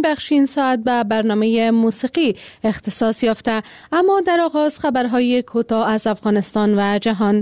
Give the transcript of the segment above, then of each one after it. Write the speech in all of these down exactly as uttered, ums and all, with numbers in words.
بخش این ساعت به برنامه موسیقی اختصاص یافته، اما در آغاز خبرهای کوتاه از افغانستان و جهان.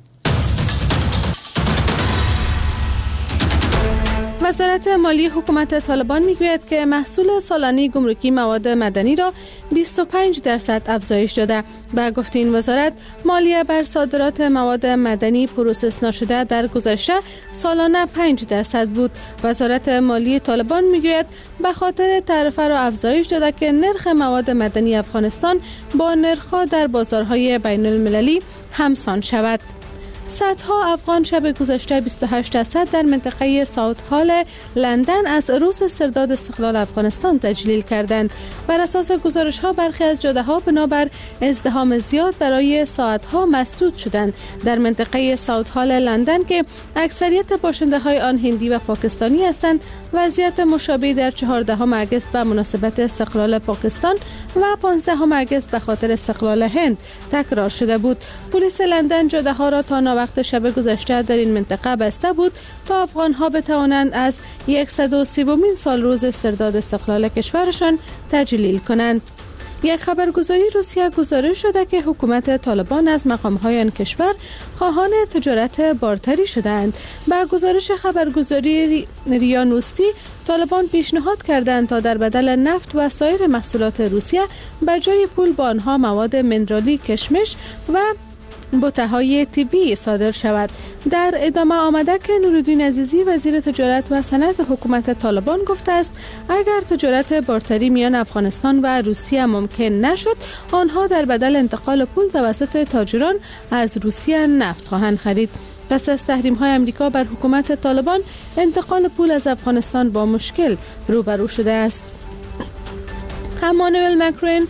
وزارت مالی حکومت طالبان میگوید که محصول سالانه گمرکی مواد مدنی را بیست و پنج درصد افزایش داده. به گفته این وزارت، مالیه بر صادرات مواد مدنی پروسس نشده در گذشته سالانه پنج درصد بود. وزارت مالی طالبان میگوید به خاطر تعرفه را افزایش داده که نرخ مواد مدنی افغانستان با نرخ‌ها در بازارهای بین المللی همسان شود. صدها افغان شب گذشته بیست و هشت درصد در منطقه ساوت هال لندن از روز استرداد استقلال افغانستان تجلیل کردند. بر اساس گزارش ها برخی از جاده ها بنابر ازدحام زیاد برای ساعت ها مسدود شدند. در منطقه ساوت هال لندن که اکثریت باشنده های آن هندی و پاکستانی هستند، وضعیت مشابه در چهاردهم اگست به مناسبت استقلال پاکستان و پانزدهم اگست به خاطر استقلال هند تکرار شده بود. پلیس لندن جاده ها را تا وقت شب گذشته در این منطقه بسته بود تا افغان ها بتوانند از صد و سیزدهمین سال روز استرداد استقلال کشورشان تجلیل کنند. یک خبرگزاری روسیه گزارش شده که حکومت طالبان از مقام‌های آن کشور خواهان تجارت بارتری شدند. با گزارش خبرگزاری ریا نوستی، طالبان پیشنهاد کردند تا در بدل نفت و سایر محصولات روسیه به جای پول با آنها مواد منرالی، کشمش و بوته‌های طبی صادر شود. در ادامه آمده که نورالدین عزیزی وزیر تجارت و صنعت حکومت طالبان گفته است اگر تجارت بارتری میان افغانستان و روسیه ممکن نشد، آنها در بدل انتقال پول توسط تاجران از روسیه نفت خواهند خرید. پس از تحریم‌های آمریکا بر حکومت طالبان، انتقال پول از افغانستان با مشکل روبرو شده است. امانوئل مکرون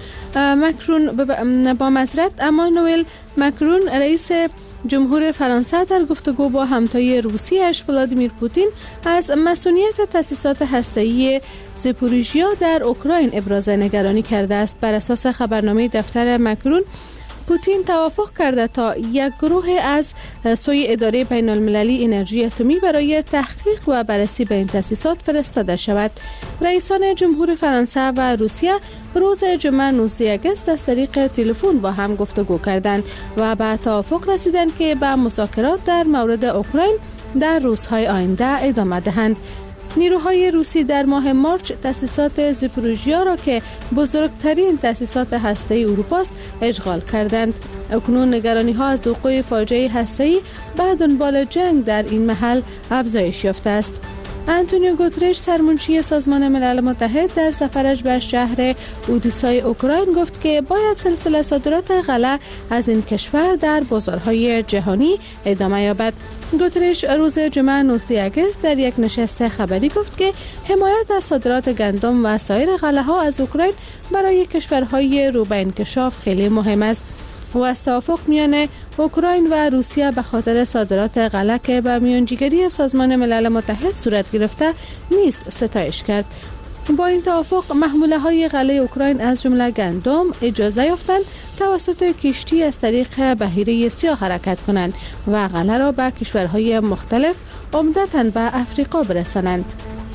مکرون با معذرت امانوئل مکرون رئیس جمهور فرانسه در گفتگو با همتای روسیه‌اش ولادیمیر پوتین از مسئولیت تأسیسات هسته‌ای زاپوریژیا در اوکراین ابراز نگرانی کرده است. بر اساس خبرنامه دفتر مکرون، پوتین توافق کرده تا یک گروه از سوی اداره بین المللی انرژی اتمی برای تحقیق و بررسی به این تأسیسات فرستاده شود. رئیسان جمهور فرانسه و روسیه روز جمعه نوزدهم اگست از طریق تلفن با هم گفتگو کردند و به توافق رسیدند که به مذاکرات در مورد اوکراین در روزهای آینده ادامه دهند. نیروهای روسی در ماه مارچ تأسیسات زاپوریژیا را که بزرگترین تأسیسات هسته‌ای اروپا است اشغال کردند. اکنون نگرانی ها از وقوع فاجعه هسته‌ای به دنبال جنگ در این محل افزایش یافته است. آنتونیو گوترش، سرمنشی سازمان ملل متحد، در سفرش به شهر اودیسای اوکراین گفت که باید سلسله صادرات غله از این کشور در بازارهای جهانی ادامه یابد. گوترش روز جمعه نوزدهم اگست در یک نشست خبری گفت که حمایت از صادرات گندم و سایر غله ها از اوکراین برای کشورهای رو به انکشاف خیلی مهم است. و از توافق میان اوکراین و روسیه به خاطر صادرات غله که به میانجیگری سازمان ملل متحد صورت گرفته نیز ستایش کرد. با این توافق محموله های غله اوکراین از جمله گندم اجازه یافتند توسط کشتی از طریق بحیره سیاه حرکت کنند و غله را به کشورهای مختلف عمدتاً به افریقا برسانند.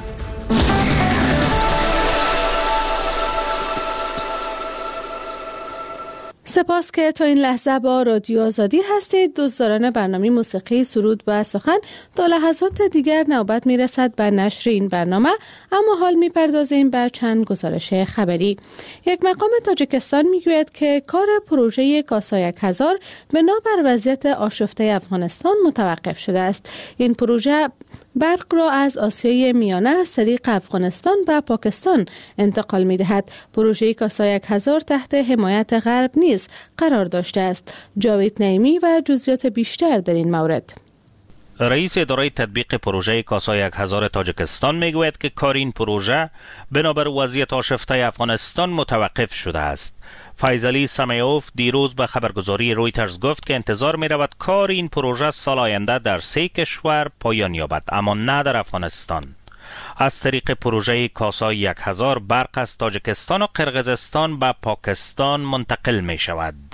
سپاس که تا این لحظه با رادیو آزادی هستید. دوستداران برنامه موسیقی، سرود و سخن، تا لحظات دیگر نوبت می رسد به نشر این برنامه، اما حال می پردازیم به چند گزارش خبری. یک مقام تاجیکستان می گوید که کار پروژه کاسا یک هزار بنابر وضعیت آشفته افغانستان متوقف شده است. این پروژه برق را از آسیای میانه از طریق افغانستان به پاکستان انتقال می دهد. پروژه کاسا یک هزار تحت حمایت غرب نیز قرار داشته است. جاوید نعیمی و جزئیات بیشتر در این مورد. رئیس اداره تطبیق پروژه کاسا یک هزار تاجیکستان میگوید که کار این پروژه بنابر وضعیت آشفته افغانستان متوقف شده است. فیضعلی سمیوف دیروز به خبرگزاری رویترز گفت که انتظار می رود کار این پروژه سال آینده در سه کشور پایان یابد، اما نه در افغانستان. از طریق پروژه کاسا یک هزار برق از تاجیکستان و قرقیزستان به پاکستان منتقل می شود.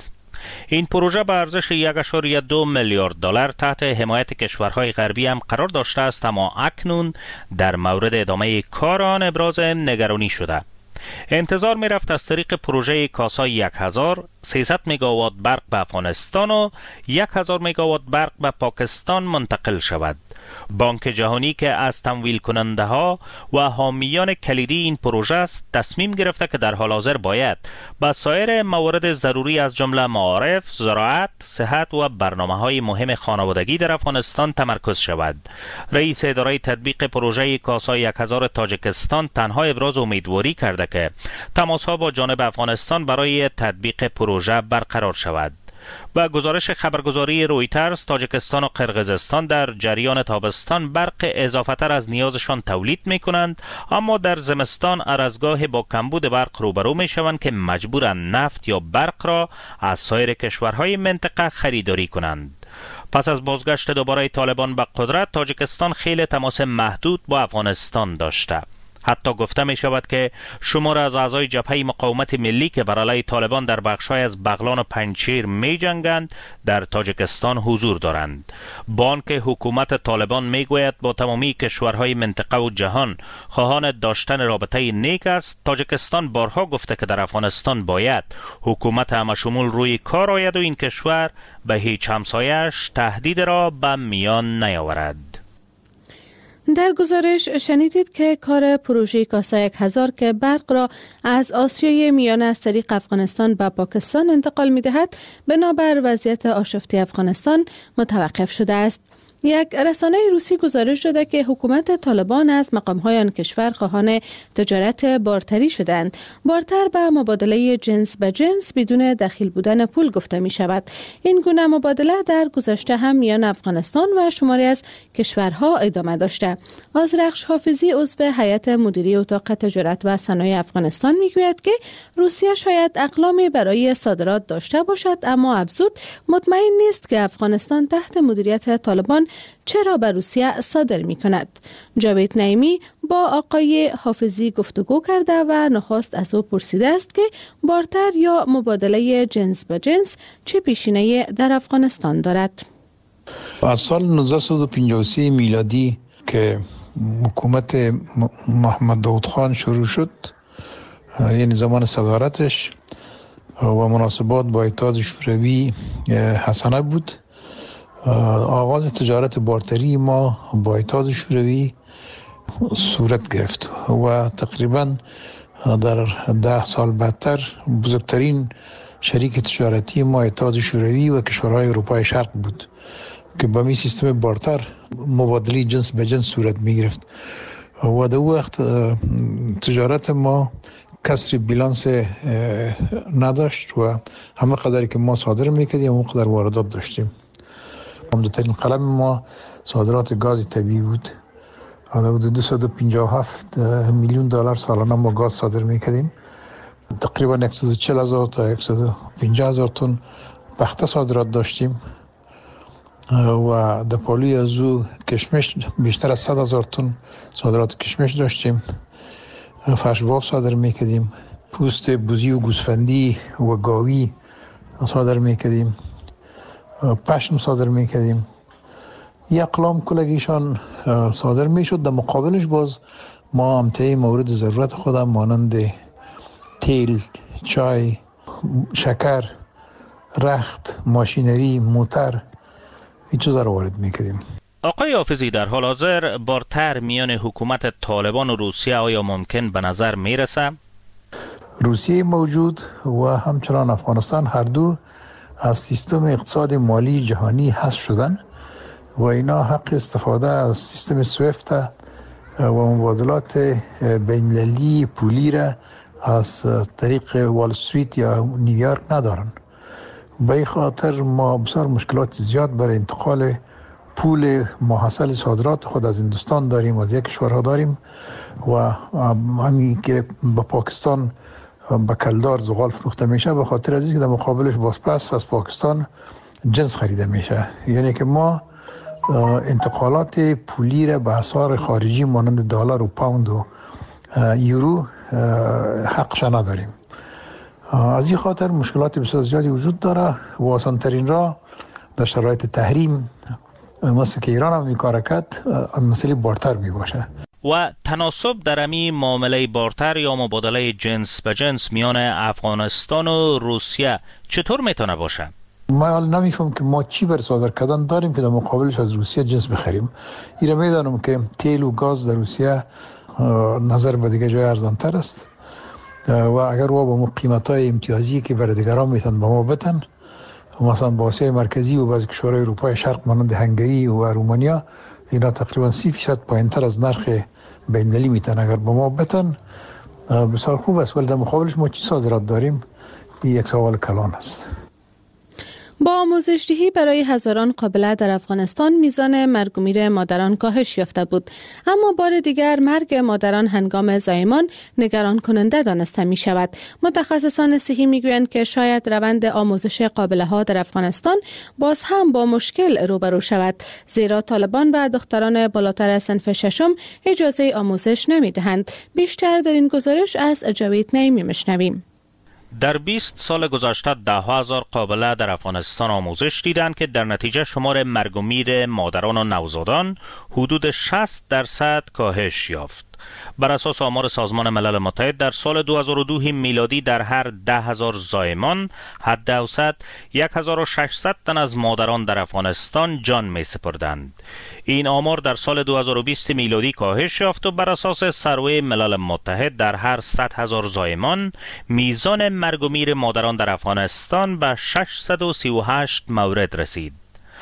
این پروژه به ارزش یک و دو میلیارد دلار تحت حمایت کشورهای غربی هم قرار داشته است، اما اکنون در مورد ادامه کار آن ابراز نگرانی شده. انتظار می رفت از طریق پروژه کاسا یک هزار سیصد مگاوات برق به افغانستان و یک هزار مگاوات برق به پاکستان منتقل شود. بانک جهانی که از تمویل کننده ها و حامیان کلیدی این پروژه است تصمیم گرفته که در حال حاضر باید به سایر موارد ضروری از جمله معارف، زراعت، صحت و برنامه های مهم خانوادگی در افغانستان تمرکز شود. رئیس اداره تطبیق پروژه کاسا یک هزار تاجیکستان تنها ابراز امیدواری کرده که تماس ها با جانب افغانستان برای تطبیق پروژه برقرار شود. با گزارش خبرگزاری رویترز، تاجیکستان و قرقیزستان در جریان تابستان برق اضافه تر از نیازشان تولید می کنند، اما در زمستان ارزگاه با کمبود برق روبرو می شوند که مجبورند نفت یا برق را از سایر کشورهای منطقه خریداری کنند. پس از بازگشت دوباره طالبان به قدرت، تاجیکستان خیلی تماس محدود با افغانستان داشته. حتی گفته می شود که شمار از اعضای جبهه مقاومت ملی که بر علیه طالبان در بخش‌های از بغلان و پنجشیر می جنگند در تاجیکستان حضور دارند. بانک حکومت طالبان می گوید با تمامی کشورهای منطقه و جهان خواهان داشتن رابطه نیک است. تاجیکستان بارها گفته که در افغانستان باید حکومت همشمول روی کار آید و این کشور به هیچ همسایش تهدید را به میان نیاورد. در گزارش شنیدید که کار پروژه کاسا یک هزار که برق را از آسیای میانه از طریق افغانستان به پاکستان انتقال می دهد بنابر وضعیت آشفته افغانستان متوقف شده است. یک رسانه روسی گزارش داده که حکومت طالبان از مقام‌های آن کشور خواهان تجارت بارتری شدند. بارتر به مبادله جنس به جنس بدون دخیل بودن پول گفته می شود. این گونه مبادله در گذشته هم میان افغانستان و شماری از کشورها ادامه داشته. آذرخش حافظی عضو هیئت مدیره اتاق تجارت و صنایع افغانستان می گوید که روسیه شاید اقلامی برای صادرات داشته باشد، اما افزود مطمئن نیست که افغانستان تحت مدیریت طالبان چرا به روسیه صادر می کند. جاوید نعیمی با آقای حافظی گفتگو کرده و نخست از او پرسیده است که بارتر یا مبادله جنس به جنس چه پیشینه‌ای در افغانستان دارد. از سال نوزده و پنجاه و سه میلادی که حکومت محمد داود خان شروع شد، یعنی زمان صدارتش و مناسبات با اتحاد شوروی حسنه بود، آغاز تجارت بارتری ما با اتحاد شوروی صورت گرفت و تقریبا در ده سال بعدتر بزرگترین شریک تجارتی ما اتحاد شوروی و کشورهای اروپای شرق بود که با می سیستم بارتر مبادله جنس به جنس صورت می گرفت و در وقت تجارت ما کسری بیلانس نداشت و همه قدری که ما صادر میکردیم همه قدر واردات داشتیم. عمده‌ترین قلم ما صادرات گاز طبیعی بود. حدود دویست و پنجاه و هفت میلیون دلار سالانه ما گاز صادر میکردیم. تقریبا صد و چهل هزار تا صد و پنجاه هزار تن پخته صادرات داشتیم و در پالوی از او کشمش بیشتر از صد هزار تن صادرات کشمش داشتیم. فرش‌باب صادر میکردیم، پوست بوزی و گوسفندی و گاوی صادر میکردیم، پشم صادر میکردیم. یک اقلام کلگیشان صادر میشد. در مقابلش باز ما امتحای مورد ضرورت خودم مانند تیل، چای، شکر، رخت، ماشینری، موتر این چیزا رو وارد میکردیم. آقای حافظی، در حال حاضر بارتر میان حکومت طالبان و روسیه آیا ممکن به نظر میرسه؟ روسیه موجود و همچنان افغانستان هر دو از سیستم اقتصاد مالی جهانی حذف شدن و اینا حق استفاده از سیستم سویفت و مبادلات بین‌المللی پولی را از طریق وال استریت یا نیویورک ندارن. به این خاطر ما بسیار مشکلات زیاد برای انتقال پول محصل صادرات خود از هندوستان داریم و از یک کشورها داریم و همین که به پاکستان به کلدار زغال فروخته میشه به خاطر از اینکه در مقابلش باز پس از پاکستان جنس خریده میشه. یعنی که ما انتقالات پولی را به اسعار خارجی مانند دلار و پوند و یورو حقش نداریم. از این خاطر مشکلات بسیار زیادی وجود داره و آسان ترین راه در شرایط تحریم مثل که ایران هم این کار کرد مسئله بارتر می باشه. و تناسب در امی معامله بارتر یا مبادله جنس به جنس میان افغانستان و روسیه چطور میتونه باشه؟ ما حال نمیفهم که ما چی بر صادر کردن داریم که در مقابلش از روسیه جنس بخریم. ایره میدانم که تیل و گاز در روسیه نظر به دیگه جای ارزانتر است و اگر و با قیمت‌های امتیازی که برای دیگران میتن به ما بدن، مثلا با آسیای مرکزی و بعضی کشورهای اروپای شرق مانند هنگری و رومانیا، اینا تقریبا سی فیصد پایینتر از نرخ بین‌المللی میتن اگر به ما بدن بسیار خوب است. ولی در مقابلش ما چی صادرات داریم؟ این یک سوال کلان است. با آموزش‌دهی برای هزاران قابله در افغانستان میزان مرگ و میر مادران کاهش یافته بود، اما بار دیگر مرگ مادران هنگام زایمان نگران کننده دانسته می شود. متخصصان صحی می گویند که شاید روند آموزش قابله ها در افغانستان باز هم با مشکل روبرو شود، زیرا طالبان و دختران بالاتر صنف ششم اجازه آموزش نمی دهند. بیشتر در این گزارش از جاوید نعیمی میشنویم. در بیست سال گذشته ده هزار قابله در افغانستان آموزش دیدند که در نتیجه شمار مرگ و میر مادران و نوزادان حدود شصت درصد کاهش یافت. بر اساس آمار سازمان ملل متحد در سال دو هزار و دو میلادی در هر ده هزار زایمان حد اوسط یک هزار و ششصد تن از مادران در افغانستان جان می سپردند. این آمار در سال دو هزار و بیست میلادی کاهش یافت و بر اساس سروه ملل متحد در هر صد هزار زایمان میزان مرگ و میر مادران در افغانستان به ششصد و سی و هشت مورد رسید.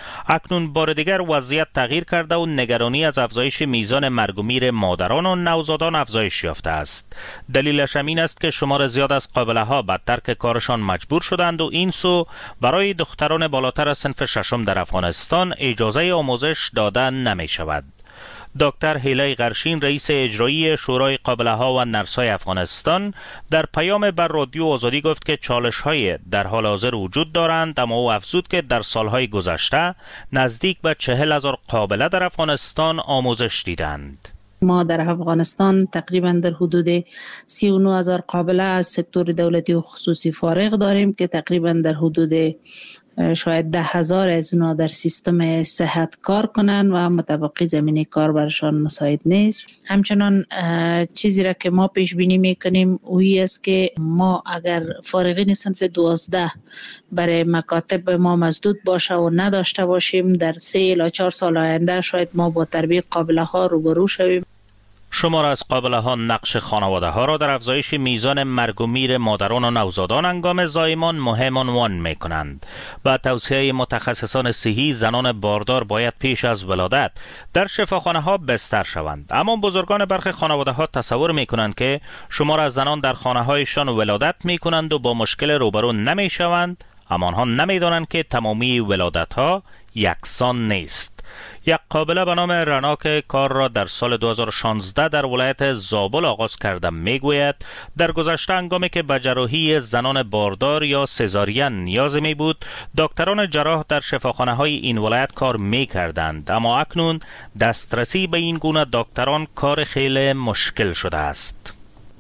اکنون بار دیگر وضعیت تغییر کرده و نگرانی از افزایش میزان مرگ و میر مادران و نوزادان افزایش یافته است. دلیلش این است که شمار زیاد از قابله ها به ترک کارشان مجبور شدند و این سو برای دختران بالاتر از صنف ششم در افغانستان اجازه آموزش داده نمی شود. دکتر هیلای غرشین رئیس اجرایی شورای قابله ها و نرسای افغانستان در پیام بر رادیو آزادی گفت که چالش های در حال حاضر وجود دارند، اما او افزود که در سالهای گذشته نزدیک به چهل هزار قابله در افغانستان آموزش دیدند. ما در افغانستان تقریبا در حدود سی و نه هزار قابله از سکتور دولتی و خصوصی فارغ داریم که تقریبا در حدود شاید ده هزار از اونا در سیستم صحت کار کنن و مطابقی زمینه کار برشان مساعد نیست. همچنان چیزی را که ما پیش بینی میکنیم اویی است که ما اگر فارغین صنف دوازده برای مکاتب ما مسدود باشه و نداشته باشیم، در سه الی چهار سال آینده شاید ما با تربیت قابله ها روبرو شویم. شمار از قابله ها نقش خانواده ها را در افزایش میزان مرگ و میر مادران و نوزادان هنگام زایمان مهم عنوان می کنند. با توصیه متخصصان صحی زنان باردار باید پیش از ولادت در شفاخانه ها بستر شوند، اما بزرگان برخی خانواده ها تصور می کنند که شمار از زنان در خانه هایشان ولادت می کنند و با مشکل روبرو نمی شوند، اما آنها نمی دانند که تمامی ولادت ها یکسان نیست. یک قابله به نام رنا که کار را در سال دو هزار و شانزده در ولایت زابل آغاز کرده میگوید در گذشته هنگامی که به جراحی زنان باردار یا سزارین نیاز می بود، دکتران جراح در شفاخانه های این ولایت کار می کردند، اما اکنون دسترسی به این گونه دکتران کار خیلی مشکل شده است.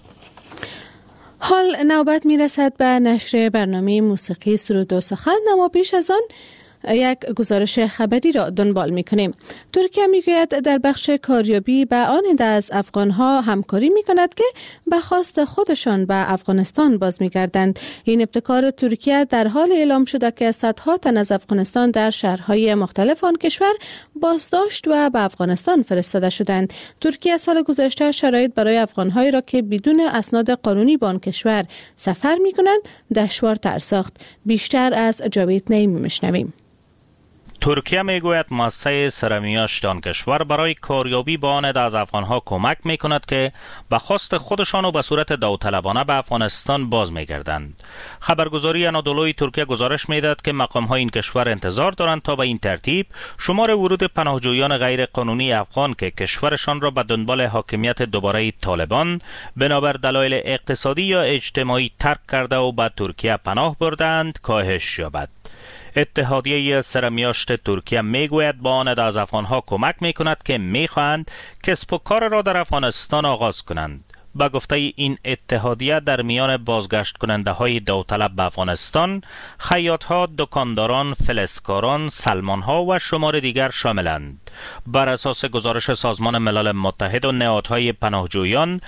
حال نوبت می رسد به نشر برنامه موسیقی سرود و سخن، اما پیش از آن یک گزارش خبری را دنبال می کنیم. ترکیه می گوید در بخش کاریابی به آن عده از افغانها همکاری می کند که به خواست خودشان به افغانستان باز می گردند. این ابتکار ترکیه در حال اعلام شده که صدها تن از افغانستان در شهرهای مختلف آن کشور بازداشت و به افغانستان فرستاده شدند. ترکیه سال گذشته شرایط برای افغانهایی را که بدون اسناد قانونی به آن کشور سفر می کنند دشوارتر ساخت. بیشتر از جاوید نعیمی میشنویم. ترکیه میگوید مؤسسه سرمیاشت آن کشور برای کاریابی با آن عده از افغانها کمک میکند که به خواست خودشان و به صورت داوطلبانه به افغانستان باز میگردند. خبرگزاری انادولوی ترکیه گزارش میداد که مقامهای این کشور انتظار دارند تا به این ترتیب شمار ورود پناهجویان غیر قانونی افغان که کشورشان را به دنبال حاکمیت دوباره طالبان بنابر دلایل اقتصادی یا اجتماعی ترک کرده و به ترکیه پناه بردند کاهش یابد. اتحادیه سرمیاشت ترکیه میگوید با آن عده از افغانها کمک میکند که میخواهند کسب و کار را در افغانستان آغاز کنند. به گفته این اتحادیه در میان بازگشت کننده های داوطلب به افغانستان خیاط ها، دکانداران، فلزکاران، سلمان ها و شمار دیگر شاملند. بر اساس گزارش سازمان ملل متحد و نهادهای پناهجویان